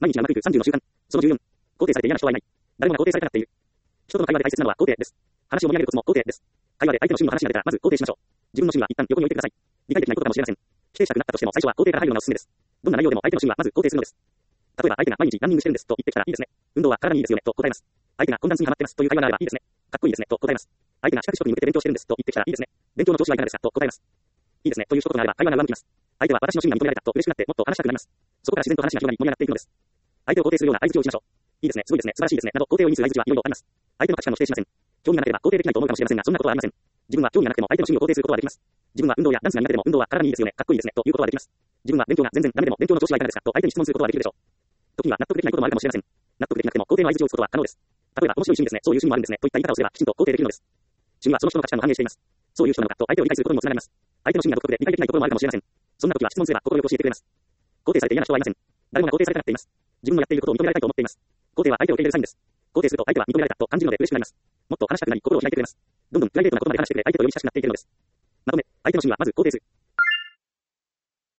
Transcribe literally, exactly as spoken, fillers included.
毎日がうまくいくさんじゅうの習慣。そのじゅうよん。肯定されて嫌な人はいない。誰もが肯定されたがっている。人との会話で大切なのは肯定です。話を盛り上げるコツも肯定です。会話で相手の趣味の話が出たら、まず肯定しましょう。自分の趣味は一旦横に置いてください。理解できないことかもしれません。否定したくなったとしても最初は肯定から入るのがおすすめです。どんな内容でも相手の趣味はまず肯定するのです。例えば相手が毎日ランニングしてるんですと言ってきたらいいですね。運動は体にいいですよねと答えます。相手がコンダンスにハマってますという会話があればいいですね。かっこいいですねと答えます。相手が資格取得に向けて勉強してるんですと言ってきたらいいですね。勉強の調子はいかがですかと答えます。いいですねという一言があれば会話が上向きます。相手は私の趣味が認められたと嬉しくなってもっと話したくなります。そこから自然と話が広がり盛り上がっていくのです。相手を肯定するような相槌を打ちましょう。いいですね、すごいですね、素晴らしいですねなど肯定を意味する相槌はいろいろあります。相手の価値観を否定しません。興味がなければ肯定できないと思うかもしれませんが、そんなことはありません。自分は興味がなくても相手の趣味を肯定することはできます。自分は運動やダンスが苦手でも運動は体にいいですよね、かっこいいですねということはできます。自分は勉強が全然ダメでも勉強の調子はいかがですかと相手に質問することはできるでしょう。時には納得できないこともあるかもしれません。納得できなくても肯定の相槌を打つことは可能です。例えば面白い趣味ですね、そういう趣味もあるんですねといった言い方をすればきちんと肯定できるのです。趣味はその人の価値観を反映しています。そういう人なのかと相手を理解することにもつながります。相手の趣味が独特で理解できないところもあるかもしれません。そんな時は質問すれば心よく教えてくれます。肯定されて嫌な人はいません。誰もが肯定されたがっています。自分のやっていることを認められたいと思っています。肯定は相手を受け入れるサインです。肯定すると相手は認められたと感じるので嬉しくなります。もっと話したくなり心を開いてくれます。どんどんプライベートなことまで話してくれ相手とより親しくなっていけるのです。まとめ、相手の趣味はまず肯定する。